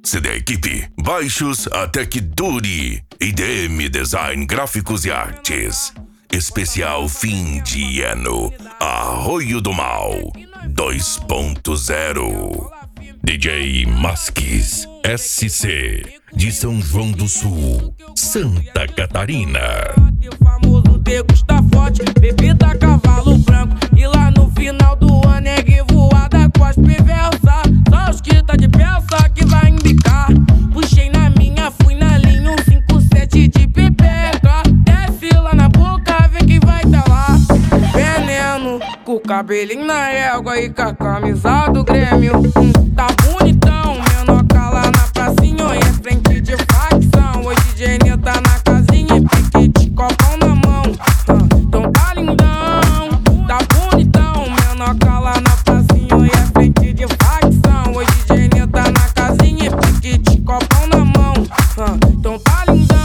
Se da equipe, baixos até que dure. IDM Design Gráficos e Artes. Especial fim de ano. Arroio do Mal 2.0. DJ Masques SC de São João do Sul, Santa Catarina. O famoso degusta forte, bebida cavalo branco. E lá no final do ano é revoada com as perversas. Só os que tá de peça que vai embicar. Puxei na minha, fui na linha 157 de pepeca. Desce lá na boca, vê quem vai tá lá. Veneno, com o cabelinho na égua e com a camisa do Grêmio. Tá bonitão, menor cala na pracinha. E é frente de facção. Hoje Jenny tá na casinha e piquete, copão na mão. Então tá lindão, tá bonitão, menor cala na pracinha. E é frente de facção. Hoje Jenny tá na casinha e piquete, copão na mão. Então tá lindão.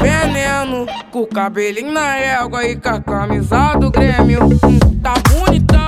Com o cabelinho na égua e com a camisa do Grêmio. Tá bonitão.